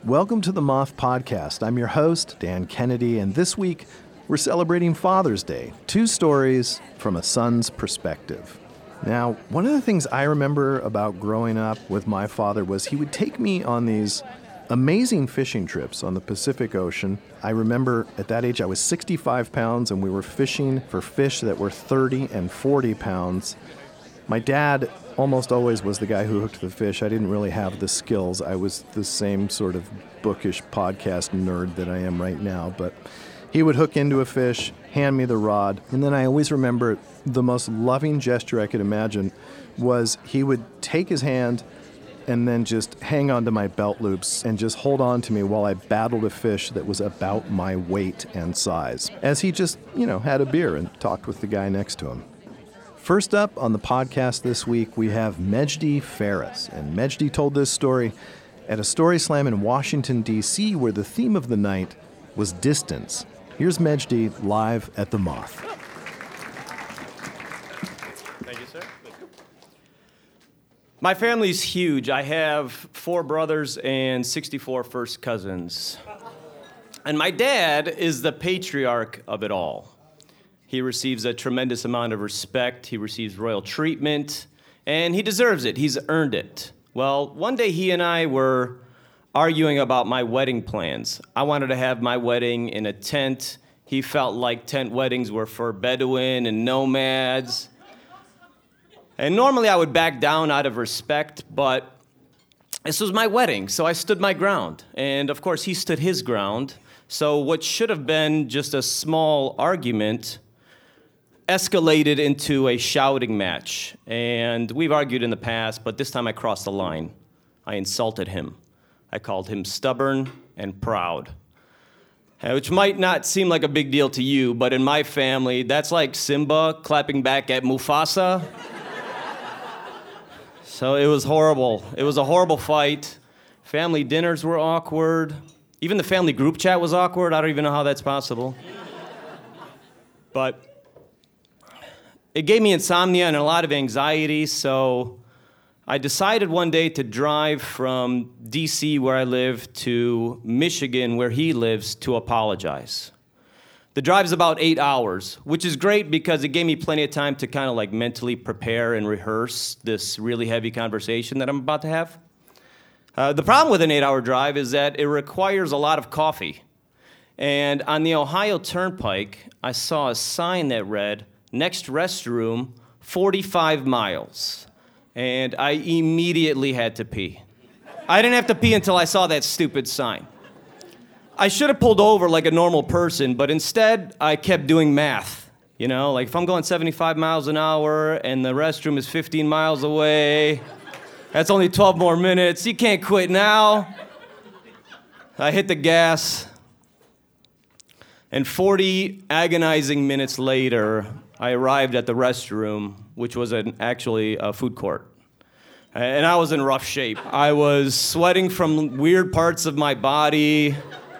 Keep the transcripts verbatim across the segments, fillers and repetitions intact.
Welcome to the Moth Podcast. I'm your host, Dan Kennedy, and this week we're celebrating Father's Day. Two stories from a son's perspective. Now, one of the things I remember about growing up with my father was he would take me on these amazing fishing trips on the Pacific Ocean. I remember at that age I was sixty-five pounds and we were fishing for fish that were thirty and forty pounds. My dad almost always was the guy who hooked the fish. I didn't really have the skills. I was the same sort of bookish podcast nerd that I am right now, but he would hook into a fish, hand me the rod, and then I always remember the most loving gesture I could imagine was he would take his hand and then just hang onto my belt loops and just hold on to me while I battled a fish that was about my weight and size, as he just, you know, had a beer and talked with the guy next to him. First up on the podcast this week, we have Mejdi Faris, and Mejdi told this story at a story slam in Washington, D C, where the theme of the night was distance. Here's Mejdi live at the Moth. Thank you, sir. My family's huge. I have four brothers and sixty-four first cousins. And my dad is the patriarch of it all. He receives a tremendous amount of respect. He receives royal treatment, and he deserves it. He's earned it. Well, one day he and I were arguing about my wedding plans. I wanted to have my wedding in a tent. He felt like tent weddings were for Bedouin and nomads. And normally I would back down out of respect, but this was my wedding, so I stood my ground. And of course, he stood his ground. So what should have been just a small argument escalated into a shouting match. And we've argued in the past, but this time I crossed the line. I insulted him. I called him stubborn and proud, which might not seem like a big deal to you, but in my family, that's like Simba clapping back at Mufasa. So it was horrible. It was a horrible fight. Family dinners were awkward. Even the family group chat was awkward. I don't even know how that's possible. But it gave me insomnia and a lot of anxiety, so I decided one day to drive from D C, where I live, to Michigan, where he lives, to apologize. The drive's about eight hours, which is great because it gave me plenty of time to kind of like mentally prepare and rehearse this really heavy conversation that I'm about to have. Uh, the problem with an eight-hour drive is that it requires a lot of coffee. And on the Ohio Turnpike, I saw a sign that read, "Next restroom, forty-five miles." And I immediately had to pee. I didn't have to pee until I saw that stupid sign. I should have pulled over like a normal person, but instead I kept doing math. You know, like if I'm going seventy-five miles an hour and the restroom is fifteen miles away, that's only twelve more minutes. You can't quit now. I hit the gas. And forty agonizing minutes later, I arrived at the restroom, which was an, actually a food court. And I was in rough shape. I was sweating from weird parts of my body,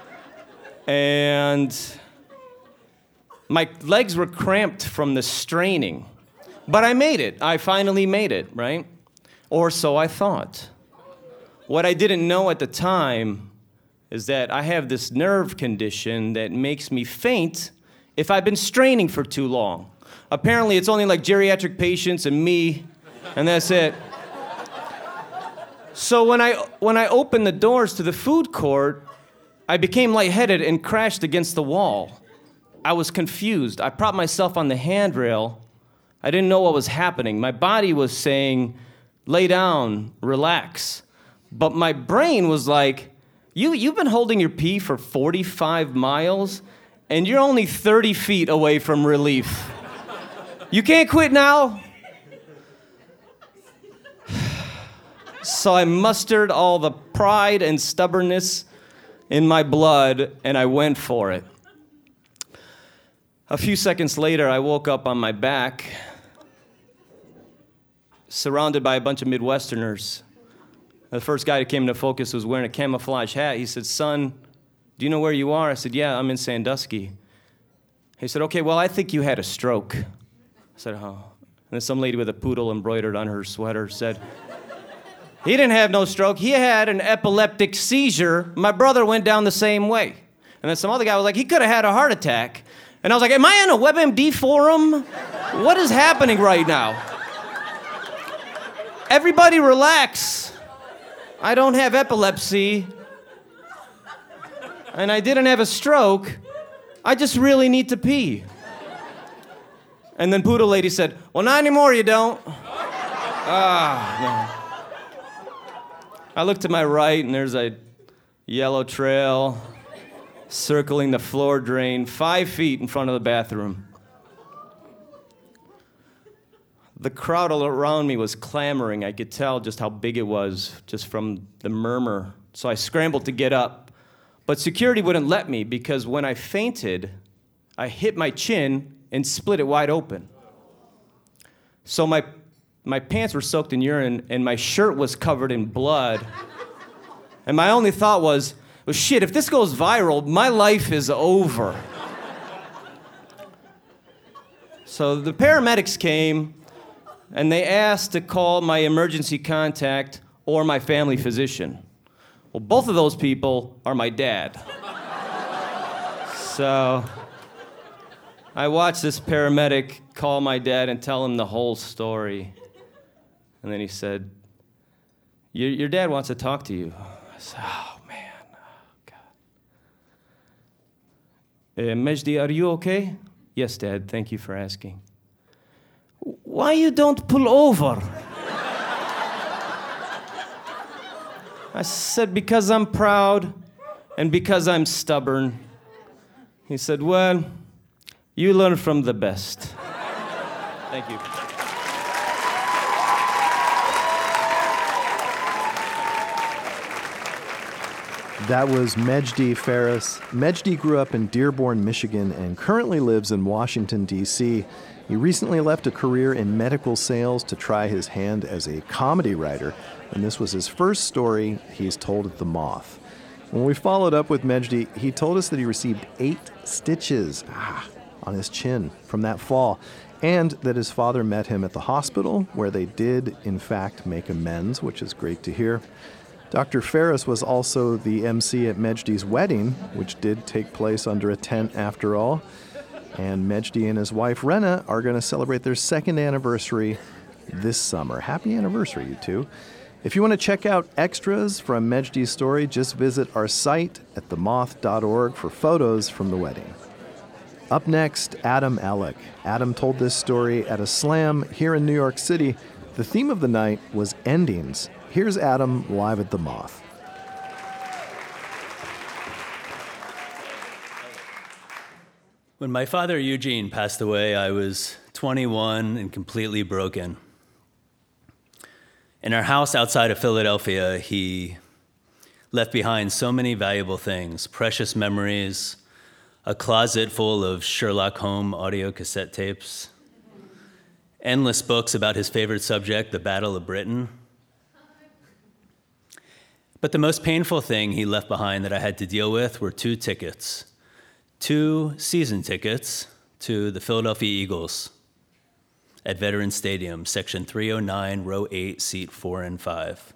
and my legs were cramped from the straining. But I made it. I finally made it, right? Or so I thought. What I didn't know at the time is that I have this nerve condition that makes me faint if I've been straining for too long. Apparently, it's only like geriatric patients and me, and that's it. So when I when I opened the doors to the food court, I became lightheaded and crashed against the wall. I was confused. I propped myself on the handrail. I didn't know what was happening. My body was saying, "Lay down, relax." But my brain was like, You, you've been holding your pee for forty-five miles, and you're only thirty feet away from relief. You can't quit now? So I mustered all the pride and stubbornness in my blood, and I went for it. A few seconds later, I woke up on my back, surrounded by a bunch of Midwesterners. The first guy that came into focus was wearing a camouflage hat. He said, "Son, do you know where you are?" I said, "Yeah, I'm in Sandusky." He said, "Okay, well, I think you had a stroke." I said, "Oh." And then some lady with a poodle embroidered on her sweater said, He didn't have no stroke. He had an epileptic seizure. My brother went down the same way. And then some other guy was like, he could have had a heart attack. And I was like, am I in a WebMD forum? What is happening right now? Everybody relax. I don't have epilepsy. And I didn't have a stroke. I just really need to pee. And then Poodle Lady said, well, not anymore, you don't. Ah, no. I look to my right, and there's a yellow trail circling the floor drain five feet in front of the bathroom. The crowd all around me was clamoring. I could tell just how big it was just from the murmur. So I scrambled to get up. But security wouldn't let me because when I fainted, I hit my chin and split it wide open. So my my pants were soaked in urine and my shirt was covered in blood. And my only thought was, well, shit, if this goes viral, my life is over. So the paramedics came and they asked to call my emergency contact or my family physician. Well, both of those people are my dad. So I watched this paramedic call my dad and tell him the whole story. And then he said, your, your dad wants to talk to you. I said, oh, man. Oh, God. Uh, Mejdi, are you okay? Yes, Dad. Thank you for asking. Why you don't pull over? I said, because I'm proud and because I'm stubborn. He said, well, you learn from the best. Thank you. That was Mejdi Ferris. Mejdi grew up in Dearborn, Michigan, and currently lives in Washington, D C He recently left a career in medical sales to try his hand as a comedy writer, and this was his first story he's told at The Moth. When we followed up with Mejdi, he told us that he received eight stitches ah, on his chin from that fall, and that his father met him at the hospital, where they did, in fact, make amends, which is great to hear. Doctor Ferris was also the M C at Mejdi's wedding, which did take place under a tent after all. And Mejdi and his wife, Rena, are going to celebrate their second anniversary this summer. Happy anniversary, you two. If you want to check out extras from Mejdi's story, just visit our site at the moth dot org for photos from the wedding. Up next, Adam Alec. Adam told this story at a slam here in New York City. The theme of the night was endings. Here's Adam live at The Moth. When my father, Eugene, passed away, I was twenty-one and completely broken. In our house outside of Philadelphia, he left behind so many valuable things, precious memories, a closet full of Sherlock Holmes audio cassette tapes, endless books about his favorite subject, the Battle of Britain. But the most painful thing he left behind that I had to deal with were two tickets, two season tickets to the Philadelphia Eagles at Veterans Stadium, section three oh nine, row eight, seat four and five.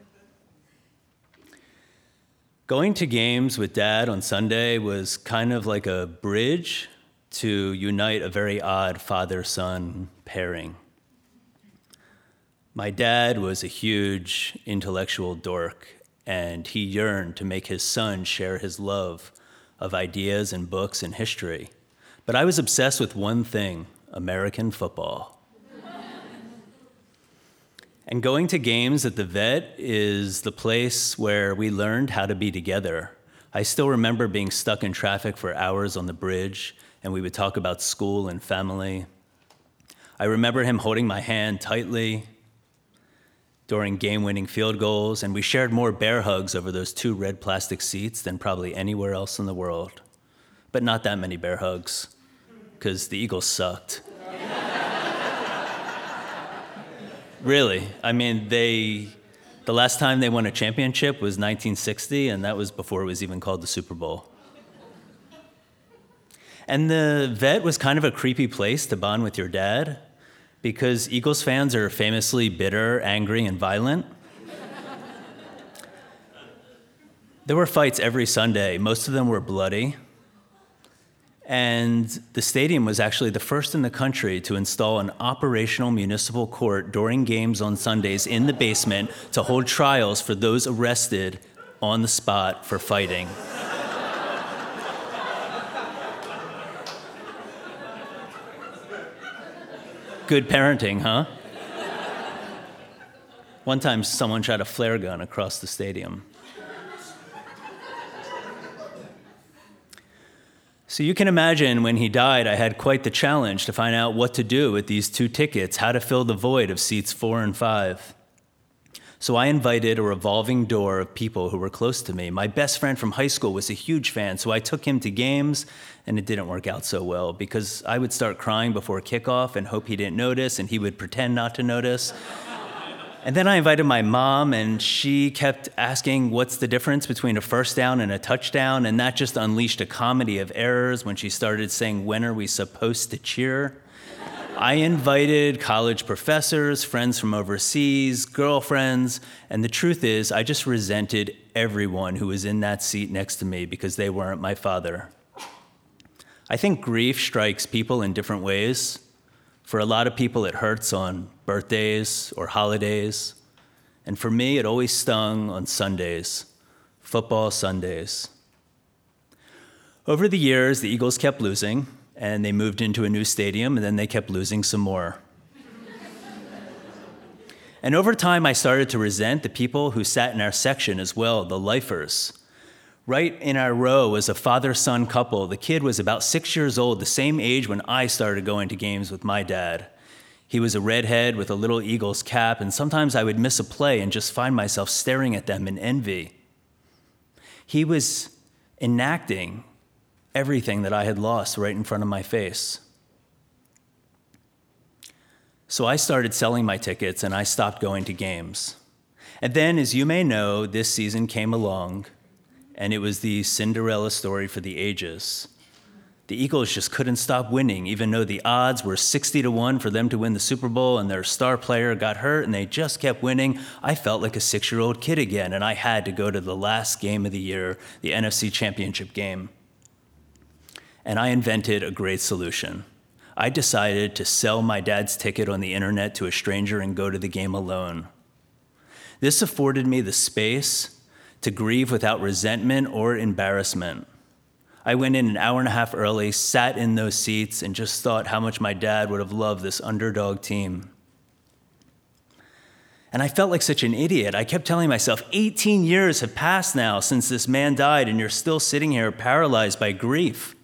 Going to games with Dad on Sunday was kind of like a bridge to unite a very odd father-son pairing. My dad was a huge intellectual dork, and he yearned to make his son share his love of ideas and books and history. But I was obsessed with one thing, American football. And going to games at the Vet is the place where we learned how to be together. I still remember being stuck in traffic for hours on the bridge, and we would talk about school and family. I remember him holding my hand tightly during game-winning field goals, and we shared more bear hugs over those two red plastic seats than probably anywhere else in the world. But not that many bear hugs, because the Eagles sucked. Really, I mean, they, the last time they won a championship was nineteen sixty, and that was before it was even called the Super Bowl. And the Vet was kind of a creepy place to bond with your dad, because Eagles fans are famously bitter, angry, and violent. There were fights every Sunday. Most of them were bloody. And the stadium was actually the first in the country to install an operational municipal court during games on Sundays in the basement to hold trials for those arrested on the spot for fighting. Good parenting, huh? One time someone shot a flare gun across the stadium. So you can imagine when he died, I had quite the challenge to find out what to do with these two tickets, how to fill the void of seats four and five. So I invited a revolving door of people who were close to me. My best friend from high school was a huge fan, so I took him to games, and it didn't work out so well because I would start crying before kickoff and hope he didn't notice, and he would pretend not to notice. And then I invited my mom, and she kept asking what's the difference between a first down and a touchdown, and that just unleashed a comedy of errors when she started saying, when are we supposed to cheer? I invited college professors, friends from overseas, girlfriends, and the truth is, I just resented everyone who was in that seat next to me because they weren't my father. I think grief strikes people in different ways. For a lot of people, it hurts on birthdays or holidays. And for me, it always stung on Sundays, football Sundays. Over the years, the Eagles kept losing, and they moved into a new stadium, and then they kept losing some more. And over time, I started to resent the people who sat in our section as well, the lifers. Right in our row was a father-son couple. The kid was about six years old, the same age when I started going to games with my dad. He was a redhead with a little Eagles cap, and sometimes I would miss a play and just find myself staring at them in envy. He was enacting everything that I had lost right in front of my face. So I started selling my tickets, and I stopped going to games. And then, as you may know, this season came along, and it was the Cinderella story for the ages. The Eagles just couldn't stop winning, even though the odds were sixty to one for them to win the Super Bowl, and their star player got hurt, and they just kept winning. I felt like a six-year-old kid again, and I had to go to the last game of the year, the N F C Championship game. And I invented a great solution. I decided to sell my dad's ticket on the internet to a stranger and go to the game alone. This afforded me the space to grieve without resentment or embarrassment. I went in an hour and a half early, sat in those seats, and just thought how much my dad would have loved this underdog team. And I felt like such an idiot. I kept telling myself, eighteen years have passed now since this man died, and you're still sitting here paralyzed by grief.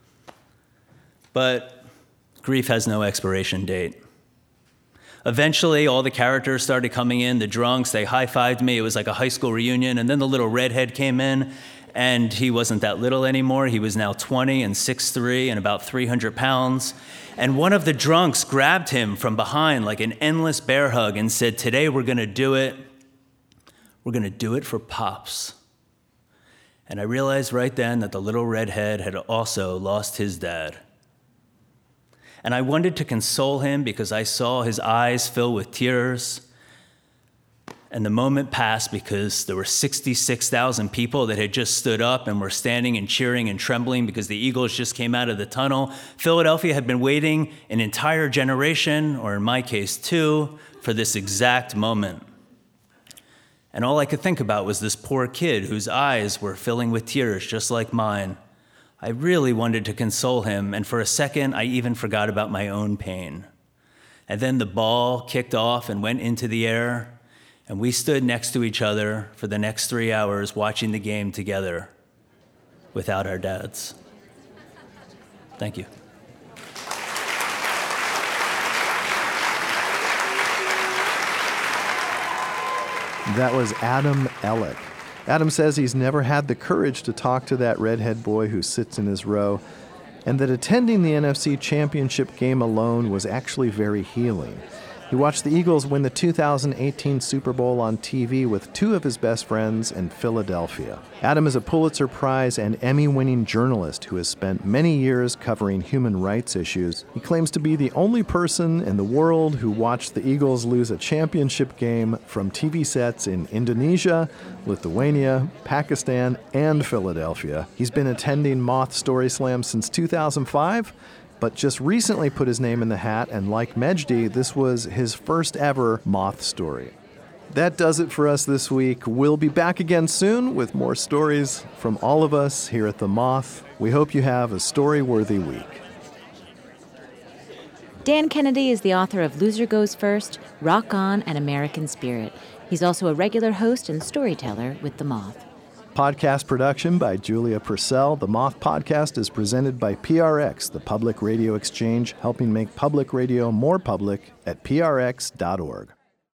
But grief has no expiration date. Eventually, all the characters started coming in, the drunks, they high-fived me. It was like a high school reunion. And then the little redhead came in, and he wasn't that little anymore. He was now twenty and six foot three and about three hundred pounds. And one of the drunks grabbed him from behind like an endless bear hug and said, today we're going to do it. We're going to do it for Pops. And I realized right then that the little redhead had also lost his dad. And I wanted to console him because I saw his eyes fill with tears. And the moment passed because there were sixty-six thousand people that had just stood up and were standing and cheering and trembling because the Eagles just came out of the tunnel. Philadelphia had been waiting an entire generation, or in my case, two, for this exact moment. And all I could think about was this poor kid whose eyes were filling with tears just like mine. I really wanted to console him, and for a second, I even forgot about my own pain. And then the ball kicked off and went into the air, and we stood next to each other for the next three hours watching the game together without our dads. Thank you. That was Adam Ellick. Adam says he's never had the courage to talk to that redhead boy who sits in his row, and that attending the N F C Championship game alone was actually very healing. He watched the Eagles win the two thousand eighteen Super Bowl on T V with two of his best friends in Philadelphia. Adam is a Pulitzer Prize and Emmy-winning journalist who has spent many years covering human rights issues. He claims to be the only person in the world who watched the Eagles lose a championship game from T V sets in Indonesia, Lithuania, Pakistan, and Philadelphia. He's been attending Moth Story Slam since two thousand five, but just recently put his name in the hat, and like Mejdi, this was his first ever Moth story. That does it for us this week. We'll be back again soon with more stories from all of us here at The Moth. We hope you have a story-worthy week. Dan Kennedy is the author of Loser Goes First, Rock On, and American Spirit. He's also a regular host and storyteller with The Moth. Podcast production by Julia Purcell. The Moth Podcast is presented by P R X, the Public Radio Exchange, helping make public radio more public at P R X dot org.